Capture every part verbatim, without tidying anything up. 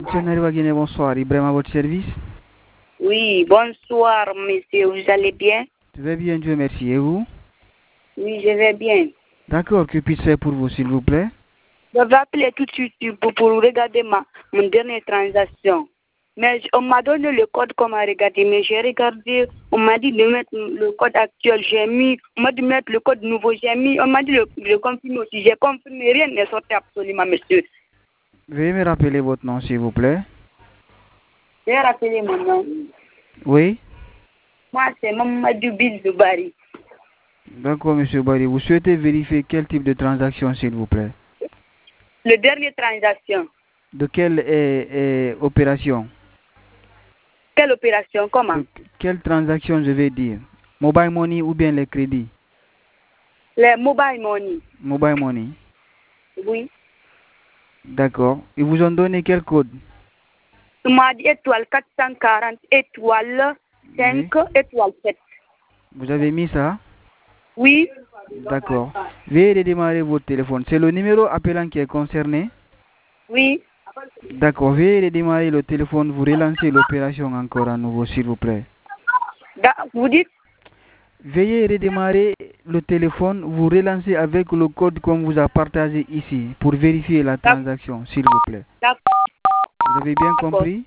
Monsieur Naribagine, bonsoir. Ibrahim à votre service. Oui, bonsoir, monsieur. Vous allez bien? Je vais bien, Dieu merci. Et vous? Oui, je vais bien. D'accord, que puis-je faire pour vous, s'il vous plaît? Je vais appeler tout de suite pour, pour regarder ma mon dernière transaction. Mais on m'a donné le code qu'on m'a regardé, mais j'ai regardé, on m'a dit de mettre le code actuel, j'ai mis, on m'a dit de mettre le code nouveau, j'ai mis, on m'a dit de le confirmer aussi, j'ai confirmé, rien n'est sorti absolument, monsieur. Veuillez me rappeler votre nom, s'il vous plaît. J'ai rappelé mon nom. Oui? Moi, c'est Mamadou Bilzoubari. D'accord, monsieur Barry. Vous souhaitez vérifier quel type de transaction, s'il vous plaît? Le dernier transaction. De quelle est, est, opération? Quelle opération? Comment? De quelle transaction, je vais dire? Mobile money ou bien les crédits? Les mobile money. Mobile money? Oui. D'accord. Ils vous ont donné quel code? Ils m'ont dit étoile quatre cent quarante, étoile cinq, oui. Étoile sept. Vous avez mis ça? Oui. D'accord. Veuillez redémarrer votre téléphone. C'est le numéro appelant qui est concerné? Oui. D'accord. Veuillez redémarrer le téléphone. Vous relancez l'opération encore à nouveau, s'il vous plaît. Vous dites? Veuillez redémarrer le téléphone. Vous relancez avec le code qu'on vous a partagé ici pour vérifier la transaction, s'il vous plaît. Vous avez bien compris?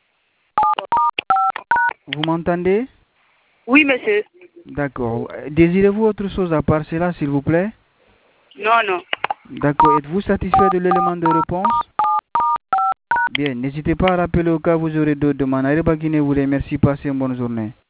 Vous m'entendez? Oui, monsieur. D'accord. Désirez-vous autre chose à part cela, s'il vous plaît? Non, non. D'accord. Êtes-vous satisfait de l'élément de réponse? Bien. N'hésitez pas à rappeler au cas où vous aurez d'autres demandes. Naribagine vous remercie. Passez une bonne journée.